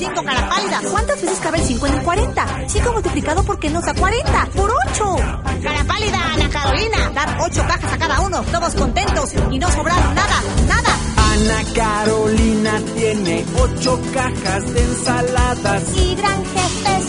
5, cara pálida. ¿Cuántas veces cabe el 5 en el 40? 5 multiplicado por qué nos da 40. ¡Por 8! Cara pálida, Ana Carolina. Dar 8 cajas a cada uno, todos contentos y no sobraron nada. Ana Carolina tiene 8 cajas de ensaladas. Y gran jefe